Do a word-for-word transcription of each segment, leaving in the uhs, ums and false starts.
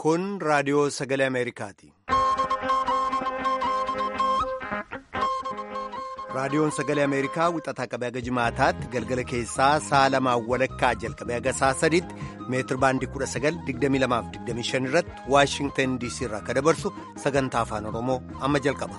Kun raadiyoo sagalee Ameerikaati. Raadiyoon sagalee Ameerikaa wixataa qabee haga jimaataatti galgala keessaa sa'a lamaan walakkaa jalqabee haga sa'a sadiitti meetir baandii kudha sagal digdamii lamaaf digdamii shan irratti Waashingtan D C irraa akka dabarsu sagantaa afaan Oromoo amma jalqaba.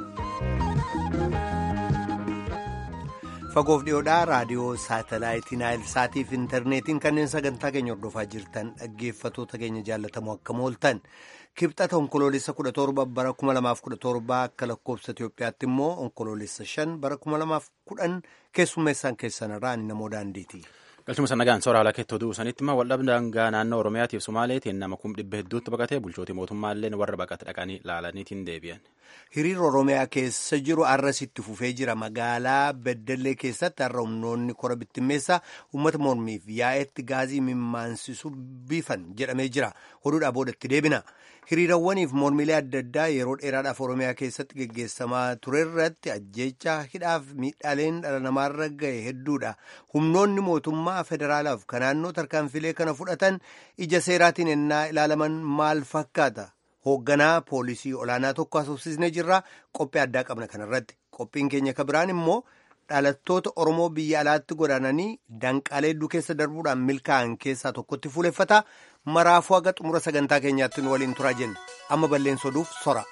Fagoof dhiyoodhaa raadiyoo saatalaayitii Naayil Saatii fi intarneetiin kanneen sagantaa keenya hordofaa jirtan dhaggeeffatoota keenya jaallatamoo akka mooltan kibxata onkoloolessa kudha torba bara kuma lamaaf kudha torba akka lakkoofsa Itoophiyaatti immoo onkoloolessa shan bara kuma lamaaf kudhan keessummeessaan keessanirraa ani namoo daandiiti. Galchuma sannagaan soora haala keettoo du'u sanitti immoo waldhabdee daangaa naannoo Oromiyaatiif Somaaleetiin nama kum dhibba hedduutti baqatee bulchootii mootummaalleen warra baqate dhaqanii laalaniitiin deebi'an. Hiriira Oromiyaa keessa jiru arrasitti fufee jira. Magaalaa Beddellee keessatti har'a humnoonni kora bittimmeessaa uummata mormiif yaa'etti gaazii mimmaansisu biifan jedhamee jira. Oduudhaa boodatti deebina. Hiriirawwaniif mormiilee adda addaa yeroo dheeraadhaaf Oromiyaa keessatti geggeessamaa ture irratti ajjeechaa hidhaaf miidhaaleen dhala namaarra gahe hedduudha. Humnoonni mootummaa federaalaaf kan naannoo tarkaanfilee kana fudhatan ija seeraatiin ennaa ilaalaman maal fakkaata? Hoogganaa poolisii olaanaa tokko haasofsiisnee jirra. Qophii addaa qabna kanarratti. Qophiin keenya kan biraan immoo dhalattoota Oromoo biyya alaatti godaananii danqaalee hedduu keessa darbuudhaan milkaa'an keessaa tokkotti fuuleffata. Maraafuu haga xumura sagantaa keenyaatti nu waliin turaa jenna. Amma balleessuudhuuf sora.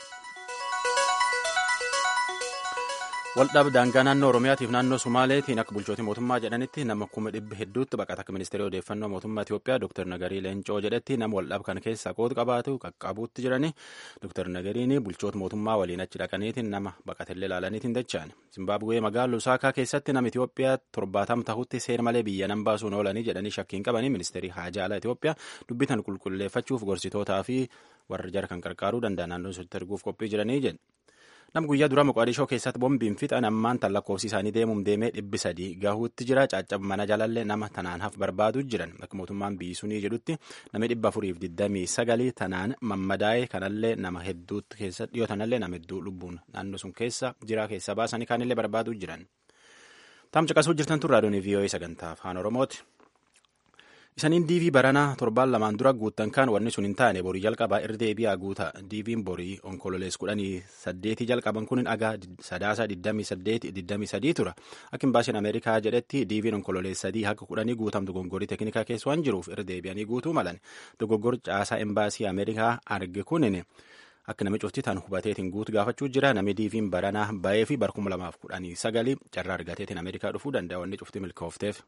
Waldhabdee daangaa naannoo Oromiyaatiif naannoo Somaaleetiin akka bulchootii mootummaa jedhanitti nama kuma dhibba hedduutti baqata. Akka ministeera odeeffannoo mootummaa Itoophiyaa Dr. Nagarii Leencoo jedhetti nama waldhabdee kana keessaa qooda qabaatu qaqqabuutti jirani. Dr. Nagariin bulchoota mootummaa waliin achi dhaqaniitiin nama baqatellee ilaalaniitiin dacha'an. Zimbaabuwee magaalaa Lusaakaa keessatti nama Itoophiyaa torbaatama tahutti seera malee biyya nan baasuun oolanii jedhanii shakkiin qabanii ministeerii haajaa alaa Itoophiyaa dubbitan qulqulleeffachuuf gorsitootaa fi warra jara kan qarqaaruu danda'an naannoo isaatti erguuf qophii jiranii jedhu. Nam guyyaa duraa Moqaadishoo keessatti boombiin fixan ammaan tan lakkoofsi isaanii deemuun deemee dhibbi sadii gahuutti jira. Caccab mana jalallee nama tanaan haf barbaadu jiran akka mootummaan biyyi sunii jedhutti namni dhibba afuriif digdamii sagalii tanaan mammadaa'e kanallee nama hedduutti keessa dhiyoo tanallee nama hedduu lubbuun naannoo sun keessa jira keessa baasanii kaanillee barbaadu jiran. Taam caqasuu jirtan tun raadiyoon V O A sagantaa afaan Oromooti. Isaniin diivii baranaa torbaan lamaan dura guuttan kan wanni sun hin taane borii jalqabaa irra deebi'aa guuta. Diiviin borii onkololees kudhanii saddeetii jalqaban kun dhagaa sadaasa digdamii saddeeti digdamii sadii tura. Akka imbaasiin Ameerikaa jedhetti diiviin onkololees sadii haga kudhanii guutamtu dogoggorii teeknikaa keessa waan jiruuf irra deebi'anii guutuu malan. Dogoggorri caasaa imbaasii Ameerikaa arge kunin akka namichi cufti tan hubateetiin guutu gaafachuu jira. Namni diiviin baranaa ba'ee fi bara kuma lamaaf kudhanii sagalii carraa argateetiin Ameerikaa dhufuu danda'a wanni cufti milkoofteef.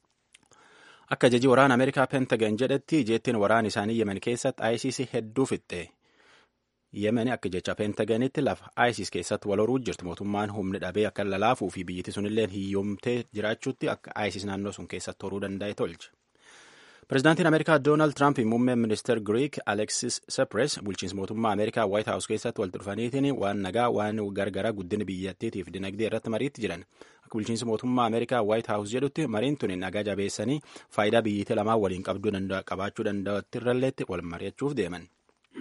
Akka ajajii waraana Ameerikaa Pentagon jedhetti jeettiin waraana isaanii Yemen keessatti I S I S hedduu fixxe. Yemen akka jecha Pentagonitti lafa I S I S keessatti wal horuu jirtu mootummaan humni dhabee akka lalaafuu fi biyyatti sunillee hiyyoomtee jiraachuutti akka I S I S naannoo sun keessatti horuu danda'e tolche. Pireezidaantiin Ameerikaa Doonaald Tiraamp muummeen ministeer Giriik Aleksis Tsipras bulchiinsa mootummaa Ameerikaa Waayit Haawus keessatti walitti dhufaniitiin waan nagaa waan gargaraa guddina biyyattiitiif dinagdee irratti mariitti jiran. Akka bulchiinsa mootummaa Ameerikaa Waayit Haawus jedhutti mariin tuni nagaa jabeessanii faayidaa biyyattii lamaan waliin qabaachuu danda'atti irralleetti wal mari'achuuf deeman.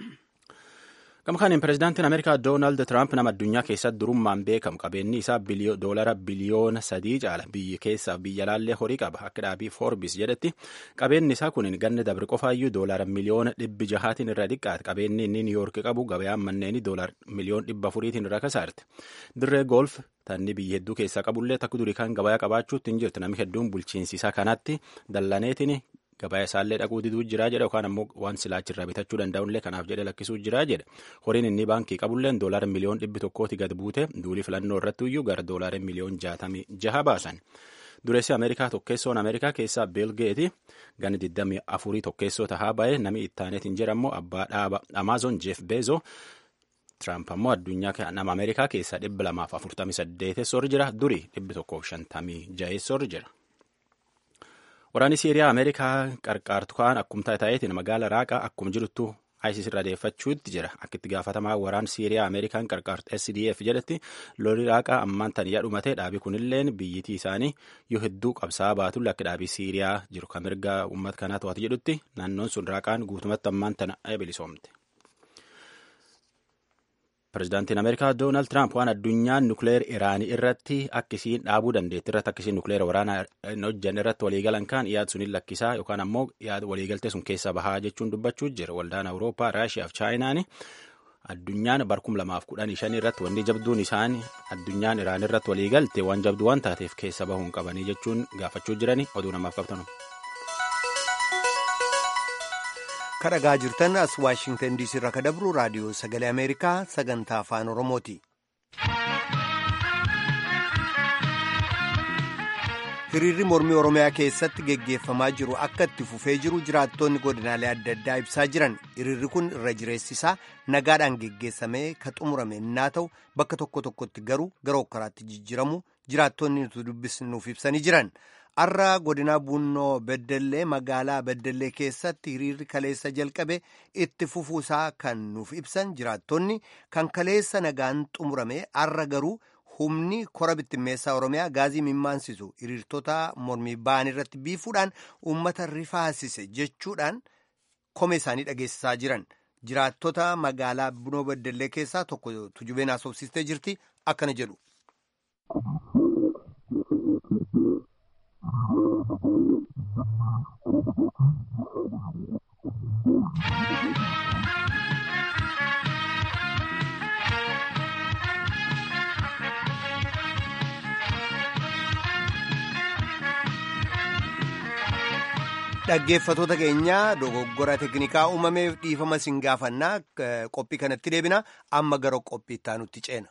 Gama kanaan pireezidaantiin Ameerikaa Doonaald Tiraamp nama addunyaa keessatti durummaan beekamu qabeenyi isaa doolara biliyoona sadii caala biyya keessaaf biyya alaallee horii qaba. Akka dhaabii Forbis jedhetti qabeenyi isaa kun ganna dabre qofaayyuu doolara miliyoona dhibbi jahaatiin irra xiqqaate. Qabeenyi inni Niiyork qabu gabaan manneenii doolara miliyoona dhibba afuriitiin irra kasaarte. Dirree golf tanni biyya hedduu keessaa qabullee takka durii kan gabayaa qabaachuutti hin jirtu. Namni hedduun bulchiinsi isaa kanatti dallaneetiin gabaa isaallee dhaquu diduu jiraa jedha yookaan ammoo waan silaachirraa bitachuu danda'ullee kanaaf jedhe lakkisuu jiraa jedha. Horiin inni baankii qabulleen doolaara miliyoon dhibbi tokkooti gad buute duulii filannoo irratti iyyuu gara doolaara miliyoon jaatamii jaha baasan. Dureessi Ameerikaa tokkeessoon Ameerikaa keessaa Biil Geeti ganni digdamii afurii tokkeessoo tahaa ba'e namni ittaaneetiin jedhamu abbaa dhaaba Amaazon Jeef Beezoo. Tiraamp ammoo addunyaa nama Ameerikaa keessaa dhibba lamaaf afurtamii saddeetessoorri jira durii dhibbi tokkoof shantamii jaheessoorri jira. Waraanni Siiriyaa Ameerikaa qarqaartu kaan akkumtaa ta'eetiin magaala Raaqaa akkuma jirtu I S I S irra deeffachuutti jira. Akka itti gaafatamaa waraan Siiriyaa Ameerikaan qarqaartu S D F jedhetti lolli Raaqaa ammaan tan yaa dhumatee dhaabii kunilleen biyyitii isaanii yoo hedduu qabsaa baatulle akka dhaabii Siiriyaa jiru kan mirga uummata kanaa to'atu jedhutti naannoon sun Raaqaan guutumatti ammaan tana bilisoomte. Pireezidaantiin Ameerikaa Doonaald Tiraamp waan addunyaan nukleer Iraanii irratti akkisiin dhaabuu dandeetti irratti akkisiin nukleer waraanaa hin hojjanne irratti waliigalan kaan yaad suniin lakkisaa yookaan ammoo yaad waliigaltee sun keessa bahaa jechuun dubbachuu jira. Waldaan Awurooppaa, Raashiyaa fi Chaayinaan addunyaan barkum lamaaf kudhan shanii irratti wanni jabduun isaanii addunyaan Iraan irratti waliigalte waan jabduu waan taateef keessa bahuun qabanii jechuun gaafachuu jirani oduu namaaf qabtanu. kadhagaa jirtan as waashingtan diisii irraa kadabru raadiyoo sagalee ameerikaa sagantaa afaan oromooti. hiriirri mormii oromiyaa keessatti geggeeffamaa jiru akka itti fufee jiru jiraattonni godinaalee adda addaa ibsaa jiran. hiriirri kun irra jireessisaa nagaadhaan geggeessamee ka xumurame innaa ta'u bakka tokko tokkotti garuu gara hokkaraatti jijjiramu jiraattonni nuti dubbisnuuf ibsanii jiran. Har'a godina Bunnoo Beddellee magaalaa Beddellee keessatti hiriirri kaleessa jalqabe itti fufuusaa kan nuuf ibsan jiraattonni kan kaleessa nagaan xumurame har'a garuu humni kora bittimmeessaa Oromiyaa gaazii mimmaansisu hiriirtota mormii ba'an irratti biifuudhaan uummata rifaasise jechuudhaan komee isaanii dhageessisaa jiran. Jiraattota magaalaa Bunnoo Beddellee keessaa tokko tujubeen haasofsiistee jirti akkana jedhu. Dhaggeeffatoota keenya dogoggora teknikaa uumameef dhiifama siin gaafannaa qophii kanatti deebina amma gara qophii itti aanutti ceena.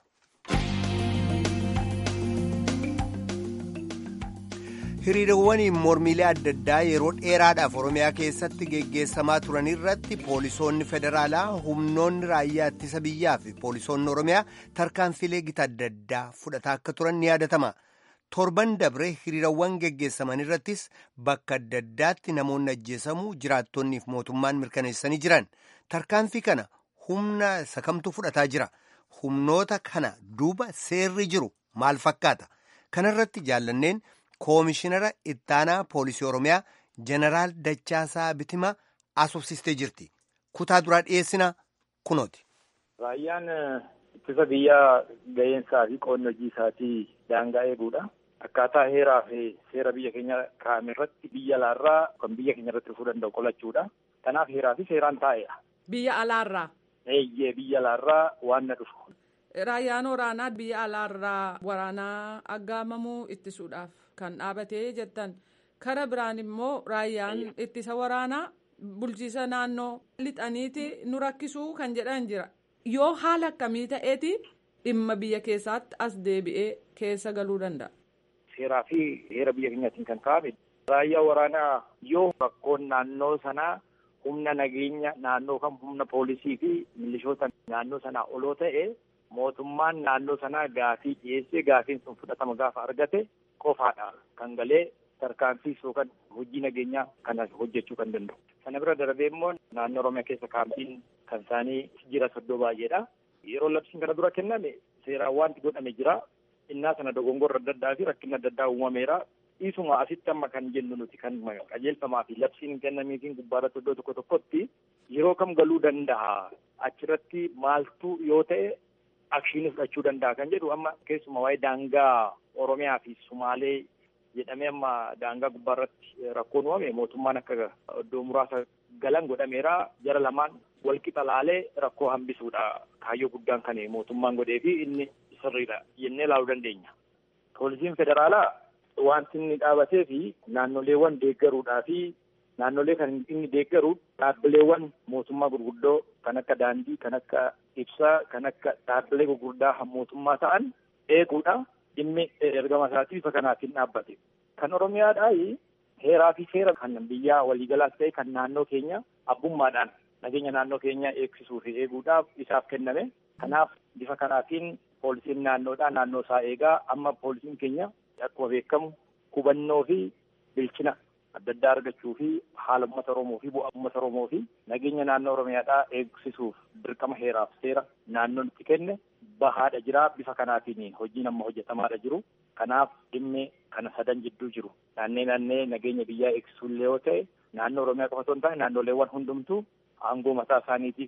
hiriirowwan mormiilee adda addaa yeroo dheeraadhaaf Oromiyaa keessatti geggeessamaa turan irratti poolisoonni federaalaa humnoonni raayyaa ittisa biyyaa fi poolisoonni Oromiyaa tarkaanfilee gita adda addaa fudhataa akka turan ni yaadatama. Torban dabre hiriirawwan geggeessaman irrattis bakka adda addaatti namoonni ajjeesamuu jiraattonniif mootummaan mirkaneessanii jiran. Tarkaanfii kana humna sakamtu fudhataa jira. Humnoota kana duuba seerri jiru maal fakkaata? Kanarratti jaallanneen Koomishinara Ittaanaa Poolisii Oromiyaa Jeneraal Dachaasaa Bitimaa asoofsistee jirti. Kutaa duraa dhiyeessina kunooti. Raayyaan ittisa biyyaa ga'eensaa fi qoonni hojii isaatii daangaa eeguudha. Akkaataa heeraa fi seera biyya keenya kaa'ame irratti biyya alaarraa kan biyya keenya irratti dhufuu danda'u qolachuudha. Kanaaf heeraa fi seeraan taa'eera. Biyya alaarraa? Eeyyee biyya alaarraa waan na dhufu. Raayyaan waraanaa biyya alaarraa waraanaa aggaamamuu ittisuudhaaf kan dhaabatee jettan kara biraan immoo raayyaan ittisa waraanaa bulchiisa naannoo lixaniiti nu rakkisuu kan jedhan jira. Yoo haala akkamii ta'eeti dhimma biyya keessaatti as deebi'ee keessa galuu danda'a? Seeraa fi heera biyya keenyaatiin kan kaa'ame raayyaa waraanaa yoo rakkoon naannoo sanaa humna nageenya naannoo kan humna poolisii fi milishoota naannoo sanaa oloo ta'e mootummaan naannoo sanaa gaafii dhiyeessee gaafiin sun fudhatama gaafa argate qofaadha kan galee tarkaanfii yookaan hojii nageenyaa kana hojjechuu kan danda'u. Sana bira darbee immoo naannoo Oromiyaa keessa kaampiin kan isaanii jira soddoo baay'eedha. Yeroo labsiin kana dura kenname seeraan wanti godhame jira. Innaa sana dogongorra adda addaa fi rakkina adda addaa uumameera. Dhiisuma asitti amma kan jennu nuti kan qajeelfamaa fi labsiin kennameefiin gubbaarratti iddoo tokko tokkotti yeroo kam galuu danda'a. Achirratti maaltu yoo ta'e akshiinii fudhachuu danda'a kan jedhu amma keessuma waa'ee daangaa Oromiyaa fi Sumaalee jedhamee amma daangaa gubbaarratti rakkoon uumame mootummaan akka iddoo muraasa galan godhameera. Jara lamaan wal qixa laalee rakkoo hambisuudha. Kaayyoo guddaan kan mootummaan godhee fi inni sirriidha jennee ilaaluu dandeenya. Poolisiin federaalaa wanti inni dhaabatee fi naannoleewwan deeggaruudhaa fi naannolee kan inni deeggaru dhaabbileewwan mootummaa gurguddoo kan akka daandii, kan akka ibsaa, kan akka dhaabbilee gurguddaa mootummaa ta'an eeguudha. Dhimmi ergama isaatii bifa kanaatiin dhaabbate. Kan Oromiyaadhaa heeraa fi seera kan biyyaa waliigalaas ta'e kan naannoo keenya abbummaadhaan nageenya naannoo keenya eegsisuu fi eeguudhaaf isaaf kenname. Kanaaf bifa kanaatiin poolisiin naannoodhaa naannoo isaa eegaa amma poolisiin keenya akkuma beekamu hubannoo fi bilchina adda addaa argachuu fi haala uummata Oromoo fi bu'aa uummata Oromoo fi nageenya naannoo Oromiyaadhaa eegsisuuf dirqama heeraaf seera naannoon itti kenne bahaadha jira. Bifa kanaatiin hojiin amma hojjetamaadha jiru. Kanaaf dhimmi kana sadan jidduu jiru. Naannee naannee nageenya biyyaa eegsisuullee yoo ta'e naannoo Oromiyaa qofa osoo hin taane naannoleewwan hundumtuu aangoo mataa isaaniitii fi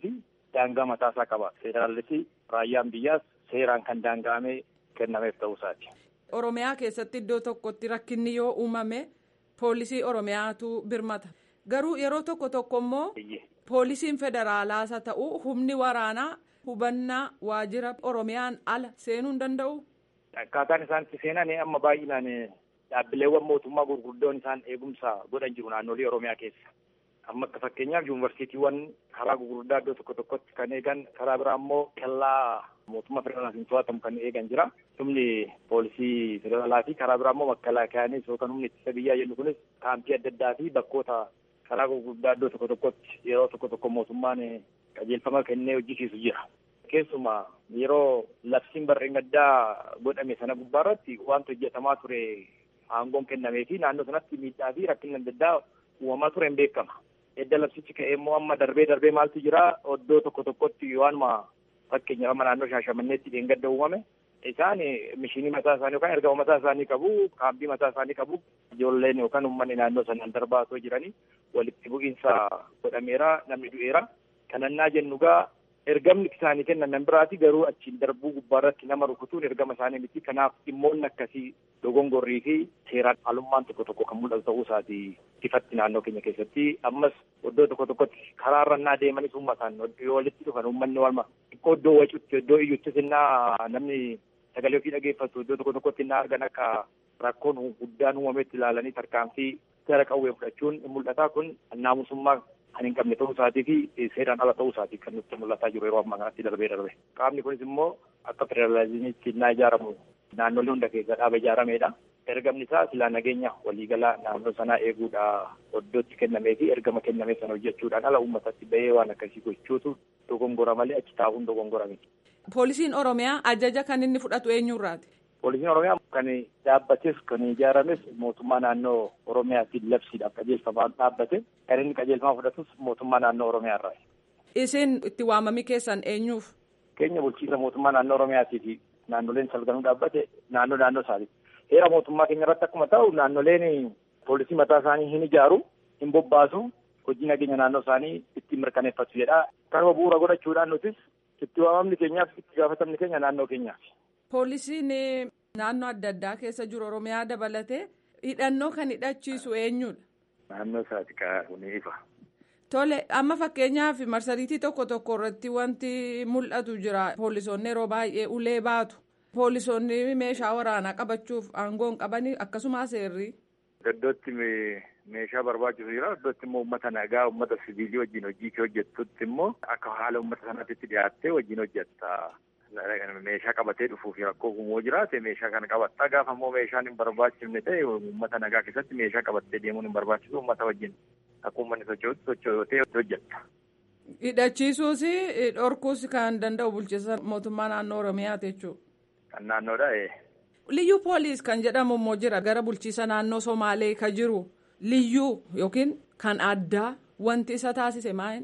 daangaa mataasaa qaba. Federaalisi raayyaan biyyaas seeraan kan daanga'amee kennameef ta'uu isaati. Oromiyaa keessatti iddoo tokkotti rakkinni yoo uumame poolisii Oromiyaatu birmata. Garuu yeroo tokko tokko immoo poolisiin federaalaas haa ta'u humni waraanaa hubannaa waajjira Oromiyaan ala seenuu hin danda'u. Akkaataan isaan itti seenan amma baay'inaan dhaabbileewwan mootummaa gurguddoon isaan eegumsa godhan jiru naannolee Oromiyaa keessa. Amma akka fakkeenyaaf yuunivarsiitiiwwan karaa gurguddaa iddoo tokko tokkotti kan eegan, karaa biraa immoo kellaa mootummaa federaalaatiin to'atamu kan eegan jira. Humni poolisii federaalaa fi karaa biraa immoo makkalaakayaanis yookaan humni ittisa biyyaa jennu kunis kaampii adda addaa fi bakkoota karaa gurguddaa iddoo tokko tokkotti yeroo tokko tokko mootummaan qajeelfama kennee hojjechiisu jira. Keessumaa yeroo labsiin barreen gaddaa godhame sana gubbaarratti wanta hojjetamaa ture aangoon kennamee fi naannoo sanatti miidhaa fi rakkinni adda addaa uumamaa ture hin beekama. Edda labsichi ka'ee immoo amma darbee darbee maaltu jira iddoo tokko tokkotti waanuma fakkeenyaaf amma naannoo Shaashamanneetti dheengadda uumame isaan mishinii mataa isaanii yookaan ergama mataa isaanii qabu, kaampii mataa isaanii qabu, ijoolleen yookaan uummanni naannoo sanaan darbaa osoo jiranii walitti bu'iinsa godhameera, namni du'eera. Kanannaa jennu gaa ergamni isaanii kennan nan biraati garuu achiin darbuu gubbaarratti nama rukutuun ergama isaanii miti. Kanaaf dhimmoonni akkasii dogongorrii fi seeraan alummaan tokko tokko kan mul'atu ta'uu isaati ifatti naannoo keenya keessatti. Ammas iddoo tokko tokkotti karaa irrannaa deemanis uummataan yoo walitti dhufan uummanni walma xiqqoo iddoo wacuutti iddoo iyyuuttis innaa namni sagalee ofii dhageeffatu iddoo tokko tokkotti innaa argan akka rakkoon guddaan uumametti ilaalanii tarkaanfii gara qawwee fudhachuun mul'ataa kun naamusummaa kan hin qabne ta'uu isaatii fi seeraan ala ta'uu isaatii kan nutti mul'ataa jiru yeroo ammaa kanatti darbee darbe. Qaamni kunis immoo akka federaalizimiitti innaa ijaaramu naannolee hunda keessa dhaaba ijaarameedha. Ergamni isaa silaa nageenya waliigalaa naannoo sanaa eeguudha iddootti kennamee fi ergama kennamee sana hojjechuudhaan ala uummatatti bahee waan akkasii gochuutu dogongora malee achi taa'uun dogongora miti. Poolisiin Oromiyaa ajaja kan inni fudhatu eenyurraati? Poolisiin Oromiyaa kan dhaabbates kan ijaarames mootummaa naannoo Oromiyaatiin labsiidhaaf qajeelfamaan dhaabbate kan inni qajeelfama fudhatus mootummaa naannoo Oromiyaarraa. Isin itti waamamii keessan eenyuuf? Keenya bulchiisa mootummaa naannoo Oromiyaatii fi naannoleen salganuu dhaabbate naannoo naannoo isaati. Heera mootummaa keenya irratti akkuma ta'u naannoleen poolisii mataa isaanii hin ijaaru, hin bobbaasu, hojii nageenya naannoo isaanii ittiin mirkaneeffatu jedha. Kanuma bu'uura godhachuudhaan nutis itti waamamni keenyaaf itti gaafatamni keenya naannoo keenyaaf. Poolisiin naannoo adda addaa keessa jiru Oromiyaa dabalatee hidhannoo kan hidhachiisu eenyudha? Naannoo isaati kaa'uun ifa. Tole amma fakkeenyaaf marsariitii tokko tokko irratti wanti mul'atu jira. Poolisoonni yeroo baay'ee ulee baatu. Poolisoonni meeshaa waraanaa qabachuuf aangoon qabanii akkasumas seerri. Iddootti meeshaa barbaachisu jira. Iddootti immoo uummata nagaa, uummata siviilii wajjin hojii kee hojjettutti immoo akka haala uummata sanaatti dhiyaattee wajjin hojjetta. Meeshaa qabatee dhufuuf rakkoo gumoo jiraate meeshaa kana qabatta. Gaafa immoo meeshaan hin barbaachifne ta'e uummata nagaa keessatti meeshaa qabattee deemuun hin barbaachisu uummata wajjin akka uummanni socho'utti socho'otee hojjetta. Hidhachiisuus dhorkuus kan danda'u bulchiinsa mootummaa naannoo Oromiyaati jechuudha. Kan naannoodha. Liyyuu poolis kan jedhamu immoo jira gara bulchiinsa naannoo Somaalee kan jiru liyyuu yookiin kan addaa wanti isa taasise maal?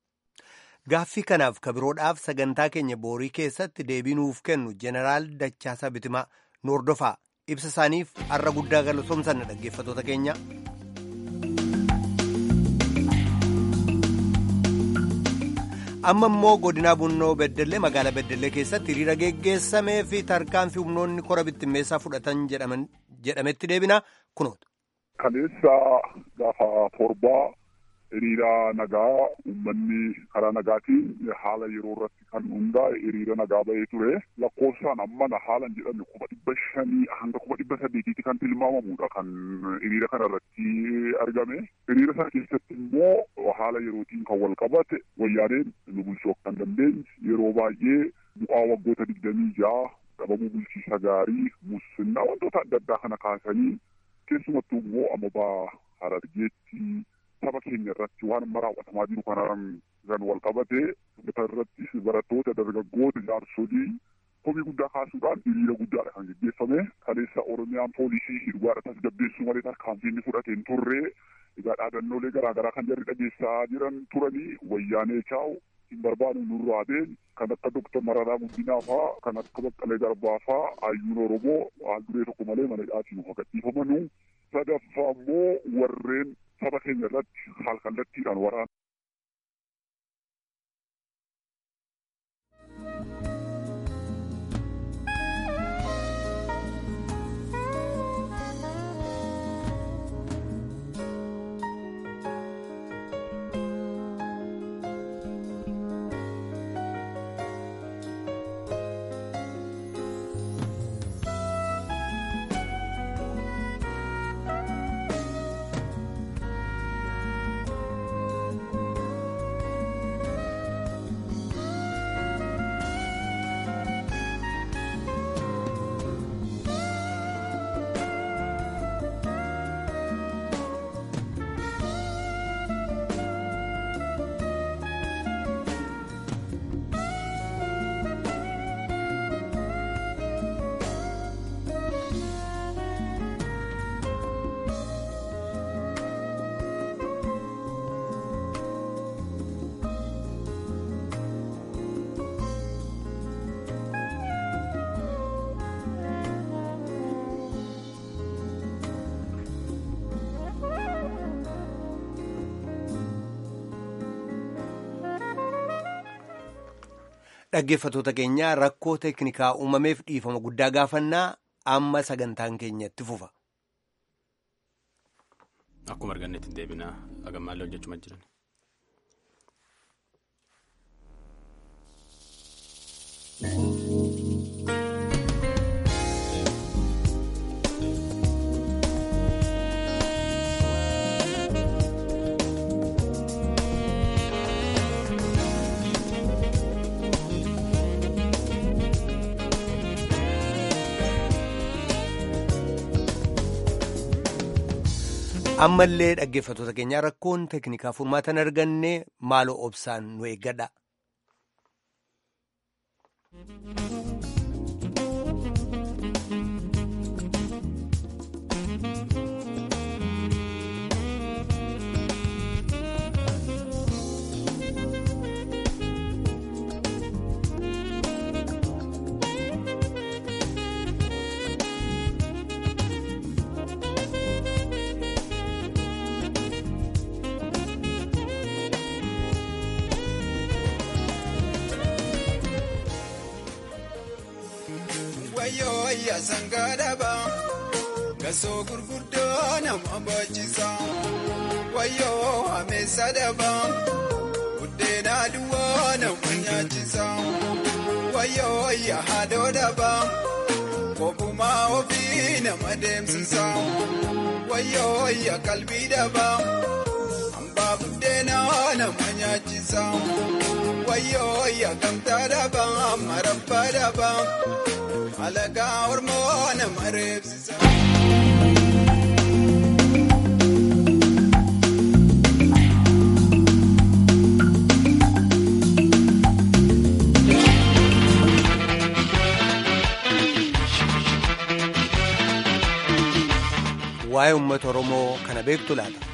Gaaffii kanaaf kabiroodhaaf sagantaa keenya boorii keessatti deebii nuuf kennu Jeneraal Dachaasaa Bitimaa Noordofaa ibsa isaaniif har'a guddaa galatoomsanna dhaggeeffatoota keenya. Amma immoo godina Bunnoo Beddellee magaalaa Beddellee keessatti hiriira geggeessamee fi tarkaanfii humnoonni kora bittimmeessaa fudhatan jedhametti deebina kunoota. Kaleessa gaafa torbaa hiriira nagaa uummanni karaa nagaatiin haala yeroo irratti kan hundaa'e hiriira nagaa bahee ture. Lakkoofsaan amma haalan jedhame kuma dhibba shanii hanga kuma dhibba saddeetiitti kan tilmaamamudha kan hiriira kana irratti argame. Hiriira sana keessatti immoo haala yerootiin kan wal qabate wayyaaneen nu bulchuu kan dandeenye yeroo baay'ee bu'aa waggoota digdamii ja'a dhabamuu bulchiisa gaarii musinnaa wantoota adda addaa kana kaasanii keessumattuu immoo amma Harargeetti saba keenya irratti waan amma raawwatamaa jiru kanaan kan wal qabate irratti barattoota dargaggoota jaarsolii komii guddaa kaasuudhaan hiriira guddaadha kan gaggeeffame. Kaleessa Oromiyaan poolisii hirgaadha tasgabbeessuu malee tarkaanfiin fudhate hin turre. Egaa dhaadannoolee garaagaraa kan jarri dhageessaa jiran turanii wayyaanee chaa'u hin barbaadu nurraa been kan akka Dooktar Mararaa Guddinaa fa'aa kan akka Baqqalee Garbaa fa'aa hayyuun Oromoo haal duree tokko malee mana hidhaatiin haqadhiifamanu. Sadaffaa immoo warreen saba keenya irratti haal kallattiidhaan waraana. Dhaggeeffattoota keenya rakkoo teeknikaa uumameef dhiifama guddaa gaafannaa amma sagantaan keenya itti fufa. Akkuma argannetti hin deebinaa agammaallee hojjechuma jiran. Ammallee dhaggeeffattoota keenyaa rakkoon teeknikaa furmaatan arganne maaloo obsaan nu eeggadha. Wayyaa sangaadhaaba gasoo gurguddoo nama baachiisa wayyoo ameessa dhaaba buddeena duwwaa nama nyaachisa wayyoo yaa haadhoo dhaaba kopumaa ofii nama deemsisa wayyoo yaa qalbii dhaaba hambaa buddeena nama nyaachisa wayyoo yaa gamtaa dhaaba marabbaa dhaaba. Alagaa hormoona mareebsisa. Waa'ee uummata Oromoo kana beektu laata?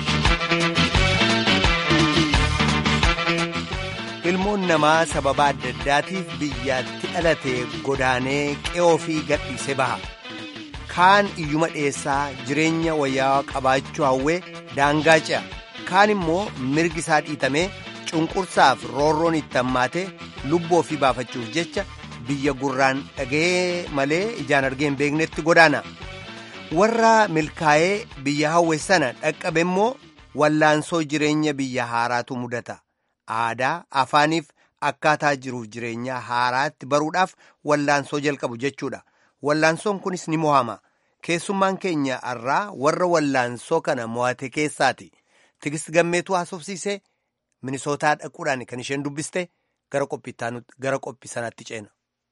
Ilmoon namaa sababa adda addaatiif biyyaatti dhalatee godaanee qe'oo fi gadhiisee baha. Kaan iyyuma dheessaa jireenya wayyaa qabaachuu hawwee daangaa ce'a. Kaan immoo mirgi isaa dhiitamee cunqursaaf roorroon itti hammaatee lubbuu ofii baafachuuf jecha biyya gurraan dhaga'ee malee ijaan argee hin beeknetti godaana. Warra milkaa'ee biyya hawwe sana dhaqqabe immoo wallaansoo jireenya biyya haaraatu mudata. Aadaa afaaniif akkaataa jiruuf jireenya haaraatti baruudhaaf wallaansoo jalqabu jechuudha. Wallaansoon kunis ni mo'ama. Keessummaan keenya irraa warra wallaansoo kana mo'ate keessaati. Tigist Gammeetuu haasofsiisee Minisootaa dhaquudhaan kan isheen dubbiste gara qophii sanaatti ceena.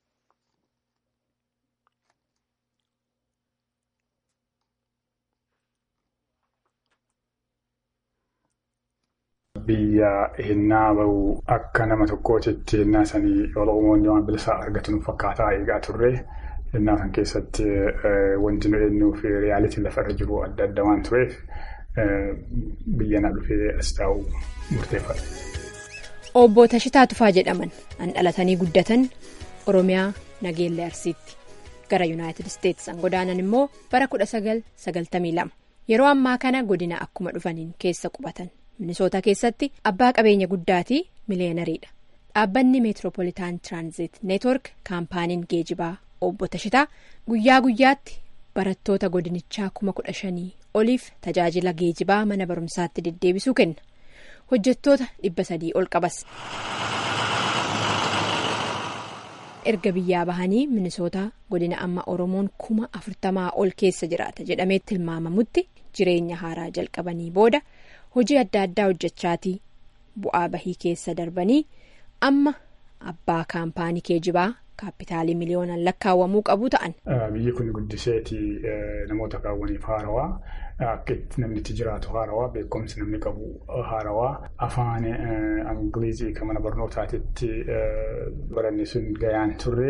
Biyya hinnaa bahu akka nama tokkootitti hinnaa sanii Oromoonni waan bilisaa argatu fakkaataa eegaa turre hinnaa san keessatti wanti nu eenyuu fi riyaalitiin lafarra jiru adda adda waan tureef biyya na dhufee as taa'u murteeffate. Obbo Tashitaa Tufaa jedhaman an dhalatanii guddatan Oromiyaa Nageellee Arsiitti gara Yuunaayitid Isteetsi an godaanan immoo bara kudha sagal sagaltamii lama yeroo ammaa kana godina akkuma dhufaniin keessa qubatan. Minisoota keessatti abbaa qabeenya guddaatii miliyeenariidha. dhaabbanni meetiroopolitaan tiraanzit neetwork kaampaaniin geejibaa obbo Tashitaa guyyaa guyyaatti barattoota godinichaa kuma kudha shanii oliif tajaajila geejibaa mana barumsaatti deddeebisuu kenna. Hojjettoota dhibba sadii ol qabas. Erga biyyaa bahanii Minisootaa godina amma Oromoon kuma afurtamaa ol keessa jiraata jedhamee tilmaamamutti jireenya haaraa jalqabanii booda hojii adda addaa hojjechaatii bu'aa bahii keessa darbanii amma abbaa kaampaanii geejibaa kaapitaalii miliyoonaan lakkaawwamuu qabu ta'an. Biyyi kun guddiseeti namoota kaawwaniif haarawaa akka itti namni itti jiraatu haarawaa beekumsi namni qabu haarawaa afaan Ingilizii kan mana barnootaatitti baranne sun gayaan turre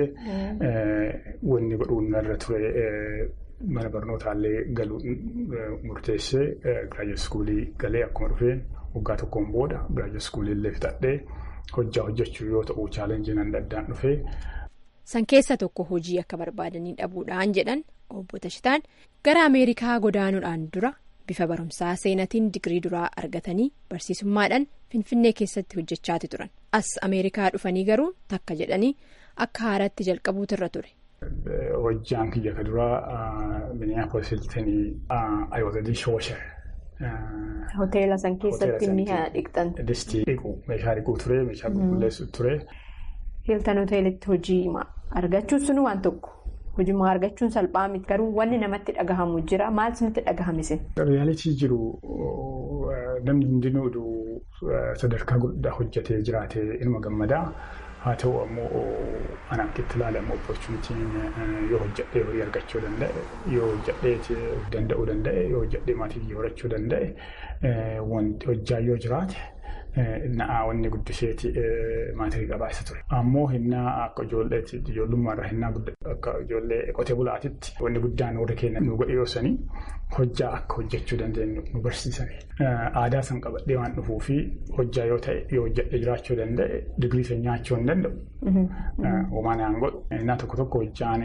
wanni godhuun irra ture mana barnootaallee galuun murteessee giraajuweet iskuulii galee akkuma dhufeen waggaa tokkoon booda giraajuweet iskuulii illee fixadhee hojjaa hojjechuu yoo ta'u chaalenjiin adda addaan dhufee. San keessa tokko hojii akka barbaadanii dhabuudhaan jedhan obbo Tashitaan gara Ameerikaa godaanuudhaan dura bifa barumsaa seenatiin digirii duraa argatanii barsiisummaadhaan Finfinnee keessatti hojjechaati turan. As Ameerikaa dhufanii garuu takka jedhanii akka haaraatti jalqabuutu irra ture. Hojjaan kiyya ka duraa Minneapolis Hiltonii Ayootadii Shoosher. Hoteela san keessatti mi'a dhiqxan. Distii dhiqu meeshaa dhiquu ture meeshaa qulqulleessu ture. Hiltan hoteelitti hojii argachuun sun waan tokko hojii argachuun salphaa miti garuu wanni namatti dhagahamu jira maal isinitti dhagahamise? Riyaalitii jiru namni hundinuu sadarkaa guddaa hojjetee jiraatee ilma gammadaa haa ta'u ammoo anaan itti ilaalamu opportunitiin yoo hojjedhee horii argachuu danda'e yoo hojjedhee danda'uu danda'e yoo hojjedhee maatii horachuu danda'e wanti hojjaa yoo jiraate. Na'aa wanni guddiseeti maatii qabaasa ture. Ammoo hinnaa akka ijoolleetti ijoollummaarraa hinnaa akka ijoollee qotee bulaatitti wanni guddaan warri keenya nu godhiyoosanii hojjaa akka hojjechuu dandeenyu nu barsiisanii. Aadaa san qabadhee waan dhufuu fi hojjaa yoo ta'e yoo hojjedhee jiraachuu danda'e digirii san nyaachuu hin danda'u. Homaa naan godhu. Hinnaa tokko tokko hojjaan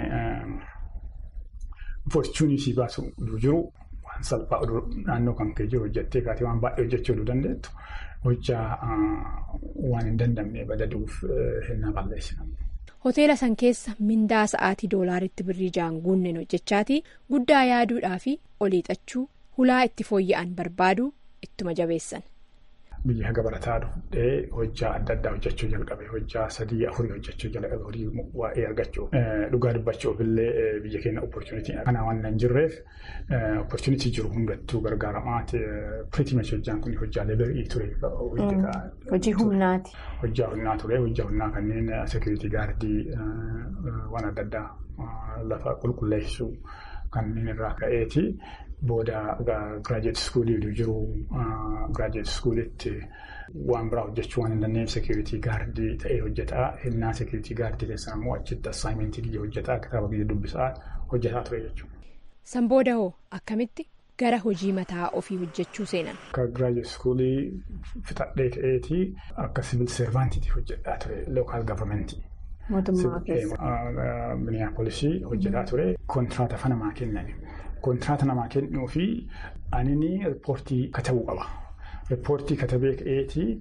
forchuunisii baasu jiru waan salphaa naannoo kan kee jiru hojjettee kaatee waan baay'ee hojjechuu dandeettu. Hojjaa waan hin dandamne badaduuf hinnaa balleessina. Hoteela san keessa mindaa sa'aatii doolaaritti birrii ja'an guunneen hojjechaatii guddaa yaaduudhaa fi oliixachuu hulaa itti fooyya'an barbaaduu ittuma jabeessan. Biyya haga barataa dhufee hojjaa adda addaa hojjechuu jalqabe hojjaa sadii afurii hojjechuu jalqabe horii waa'ee argachuu dhugaa dubbachuuf illee biyya keenya opportunitii kanaa waan hin jirreef opportunitii jiru hundattuu gargaaramaati pretty much hojjaan kun hojjaalee birrii ture. Hojii humnaati. Hojjaa humnaa ture hojjaa humnaa kanneen security gaardii waan adda addaa lafa qulqulleessuu kanneen irraa ka'eeti. Booda graduate schoolii jiru graduate schoolitti waan biraa hojjechuu waan hin dandeenyeef security gaardii ta'ee hojjetaa hinnaa security gaardii keessaa immoo achitti assignmentii biyya hojjetaa kitaaba biyya dubbisaa hojjetaa ture jechuudha. San booda hoo akkamitti gara hojii mataa ofii hojjechuu seenan? Akka graduate schoolii fixadhee ka'eetii akka civil servantiitii hojjetaa ture local governmentii. Mootummaa keessa. Minneapolisii hojjetaa ture kontraata fanamaa kennani. Kontraata namaa kennuu fi ani riippoortii katabuu qaba. Riippoortii katabee ka'eetii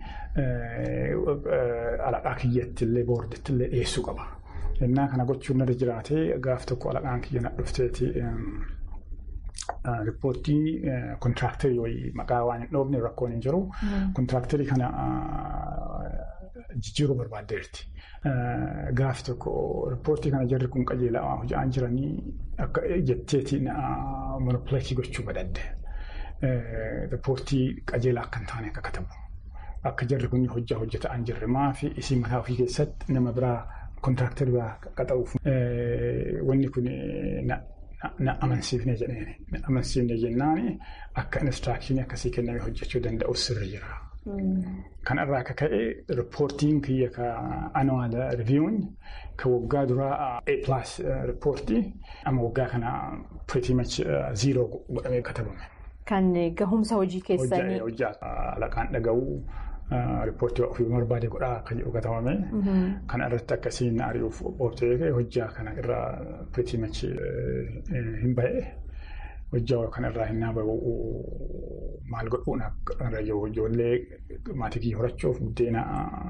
alaqaa kiyyatti illee boorditti illee dhiyeessuu qaba. Innaa kana gochuun irra jiraatee gaaf tokko alaqaan kiyya na dhufteeti riippoortii kontiraaktarii wayii maqaa waan hin dhoofne rakkoon hin jiru. Kontiraaktarii kana jijjiiruu barbaaddeerti. Gaaf tokko riippoortii kana jarri kun qajeelaa hojjaan jiranii akka jetteetiin monopileekii gochuu badadde. Riippoortii qajeelaa akka hin taane akka katabu. Akka jarri kun hojjaa hojjetaa hin jirre maafi isii mataa ofii keessatti nama biraa kontiraaktarii biraa qaxaruuf. Wanni kun na amansiifne jedheen. Na amansiifne jennaani akka inistiraakshini akkasii kennamee hojjechuu danda'u sirri jira. Kan irraa akka ka'e riippoortiin kiyya ka annual reviewin ka waggaa duraa A plus riippoortii amma waggaa kana pretty much zero godhamee katabame. Kan gahumsa hojii keessanii. Hojjaa alaqaan dhaga'uu riippoortii ofii barbaade godhaa akka jedhu katabame. Kan irratti akkasiin ari'uuf ooltee hojjaa kana irraa pretty much hin ba'e. hojjaa kanarraa hin bahu maal godhuun irra jiru ijoollee maatii horachuuf buddeena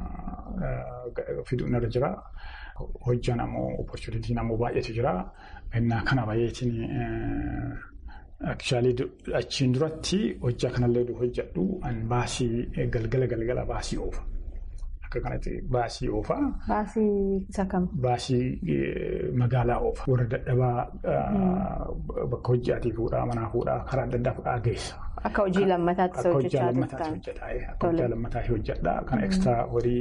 fiduun irra jira. Hojjaan ammoo opportunitiin ammoo baay'eetu jira. Innaa kana baay'eetiin actually achiin duratti hojjaa kanallee hojjedhu an baasii galgala galgala baasii oofa. Akka kanatti baasii oofa. Baasii isa kam? Baasii magaalaa oofa. Warra dadhabaa bakka hojjaatii fuudhaa manaa fuudhaa karaa adda addaa fuudhaa geessa. Akka hojii lammataatti isa hojjechaa turtan. Akka hojii lammataatti hojjedha. Kana ekstra horii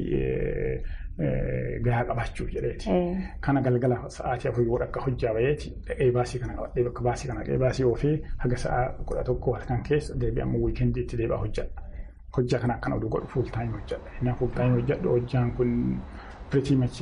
gahaa qabaachuuf jedheeti. Kana galgala sa'aatii afur yoo akka hojjaa bayeeti dhaqee baasii kana qabadhee bakka baasii kana dhaqee baasii oofee haga sa'a kudha tokko halkan keessa deebi'ammoo wiikeendii itti deebi'aa hojjedha. Hojjaa kana akkana oduu godhu fuul taayim hojjedha. Inni fuul taayim hojjedhu hojjaan kun pretty much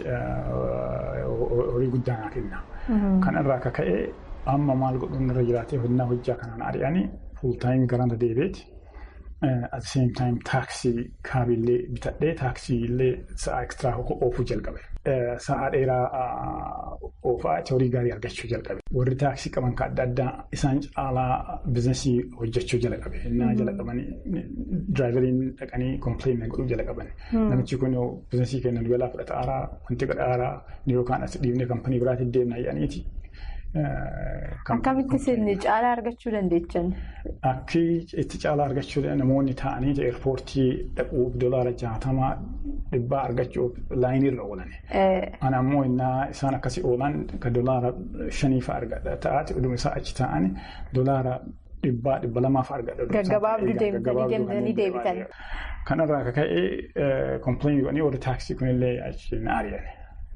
horii guddaa naa kenna. Kan irraa akka ka'e amma maal godhuun irra jiraatee hojjaa hojjaa kanaan ari'anii fuul taayim garanta deebi'eeti. At the same time taaksii kaabillee bitadhee taaksii illee sa'a extra oofuu jalqabe. Sa'a dheeraa oofaa horii gaarii argachuu jalqabe. Warri taaksii qaban kan adda addaa isaan caalaa biizinasii hojjechuu jalqabe. Innaa jalqabanii diraayiveriin dhaqanii kompileen godhuu jalqaban. Namichi kun biizinasii keenya nu jalaa fudhata aaraa wanti godha aaraa yookaan as dhiibnee kaampanii biraatti deemna jedhaniiti. Akkamitti isin caalaa argachuu dandeechan? Akki itti caalaa argachuu namoonni taa'anii eerpoortii dhaquuf dolaara jaatama dhibbaa argachuuf laayiniirra oolan. Ana ammoo innaa isaan akkasii oolan kan dolaara shaniifa argadha ta'aati dhuma isaa achi taa'anii dolaara dhibbaa dhibba lamaaf argadha. Gaggabaabduu deemtanii deebitan. Kanarraa akka ka'ee kompileen godhanii warri taaksii kunillee achi na ari'an.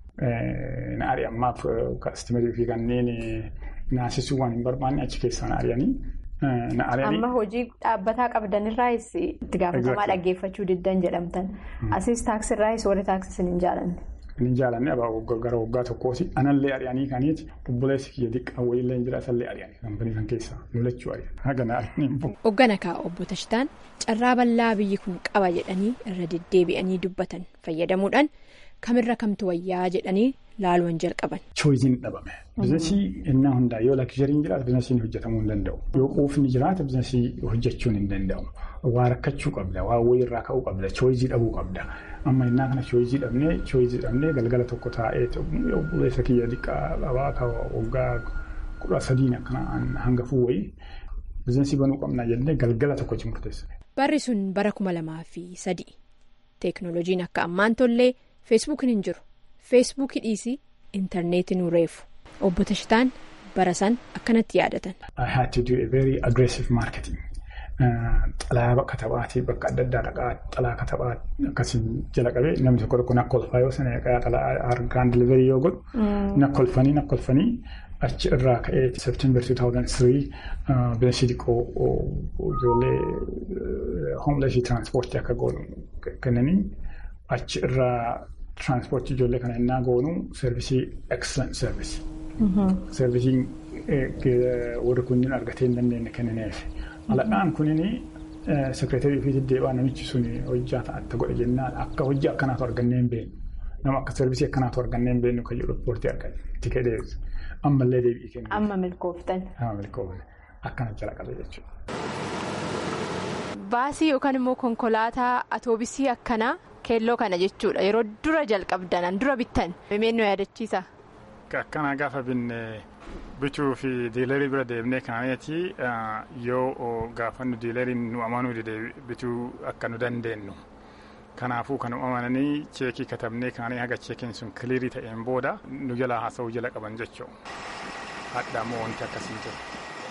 Naari ammaaf kastimarii fi kanneen naasisuu waan hin barbaanne achi keessaan ari'anii. Amma hojii dhaabbataa qabdanirraayis itti gaafatamaa dhaggeeffachuu diddan jedhamtan. Asis taaksirraayis warri taaksisiin hin jaalanne. Hin jaalanne gara waggaa tokkooti. Anallee ari'anii kaniiti obboleessi kiyya xiqqaa wayiillee hin jiraatallee ari'anii kaampanii kan keessa lolachuu ari'an. Hagana ari'anii. Hogganakaa obbo Tashitaan carraa bal'aa biyyi kun qaba jedhanii irra deddeebi'anii dubbatan fayyadamuudhaan. Kamirra kamtu wayyaa jedhanii laaluun jalqaban. Chooyiziin dhabame. Biizinasii innaa hundaa yoo lakshariin jiraate biizinasiin hojjetamuu hin danda'u. Yoo quufni jiraate biizinasii hojjechuun hin danda'u. Waa rakkachuu qabda. Waa wayirraa ka'uu qabda. Chooyizii dhabuu qabda. Amma innaa kana chooyizii dhabnee chooyizii dhabnee galgala tokko taa'ee obboleessa kiyya xiqqaa qabaa ka waggaa kudha sadiin akkana hangafuu wayii biizinasii banuu qabnaa jennee galgala tokko itti murteessine. Barri sun bara kuma lamaa fi sadi. Teeknooloojiin akka ammaan tollee. Feesbuukiin hin jiru. Feesbuukii dhiisii intarneetiin reefu. Obbo Tashitaan bara san akkanatti yaadatan. I had to do a very aggressive marketing. Xalaa bakka taphaatii bakka adda addaa dhaqaa xalaa katabaa akkasiin jala qabee namni tokko tokko nakka kolfaa yoo sana xalaa argaan delivery yoo godhu nakka kolfanii nakka kolfanii achi irraa ka'ee September two thousand three biizinasii xiqqoo ijoollee hoomlesii tiraanspoortii akka godhu kennanii achi irraa tiraanspoortii ijoollee kana innaa goonu servisii excellent service. Servisiin warri kunniin argatee hin dandeenye kennineef. Aladhaan kunniin sekireetarii fi deddeebaa namichi sun hojjaa ta'atta godhe jennaan akka hojii akkanaatu argannee hin beeknu. Nama akka servisii akkanaatu argannee hin beeknu kan jedhu riippoortii argate deebise. Ammallee deebi'ee kennu. Amma milkooftan. Amma milkoofne. Akkana jala qabe jechuudha. Baasii yookaan immoo konkolaataa atoobisii akkanaa keelloo kana jechuudha. Yeroo dura jalqabdan dura bittan. Meennu yaadachiisa. Akkana gaafa binne bituu fi diilarii bira deemnee kananeeti yoo gaafannu diilariin nu amanuu dide bituu akka nu dandeenyu. Kanaafuu kan nu amananii cheekii katabnee kananii haga cheekiin sun kiliirii ta'een booda nu jalaa haasa'uu jala qaban jechuudha. Hadda ammoo wanti akkasii jiru.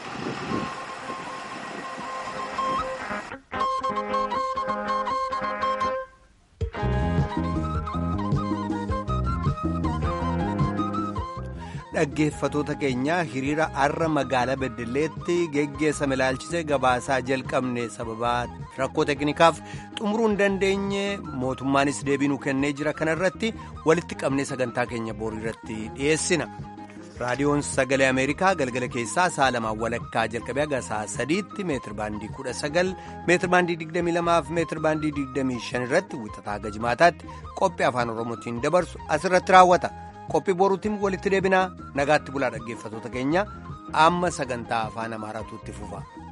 Dhaggeeffatoota keenya hiriira har'a magaalaa Beddelleetti geggeessame ilaalchisee gabaasaa jalqabne sababaa rakkoo teeknikaaf xumuruu hin dandeenye mootummaanis deebii nu kennee jira kanarratti walitti qabnee sagantaa keenya boorii irratti dhiyeessina. Raadiyoon Sagalee Ameerikaa galgala keessaa sa'a lamaan walakkaa jalqabee haga sa'a sadiitti meetir baandii kudha sagal meetir baandii digdamii lamaa fi meetir baandii digdamii shan irratti wixataa haga jimaataatti qophii afaan oromootiin dabarsu asirratti raawwata. Qophii boruutiin walitti deebinaa nagaatti bulaa dhaggeeffatoota keenya amma sagantaa afaan amaaraatu itti fufa.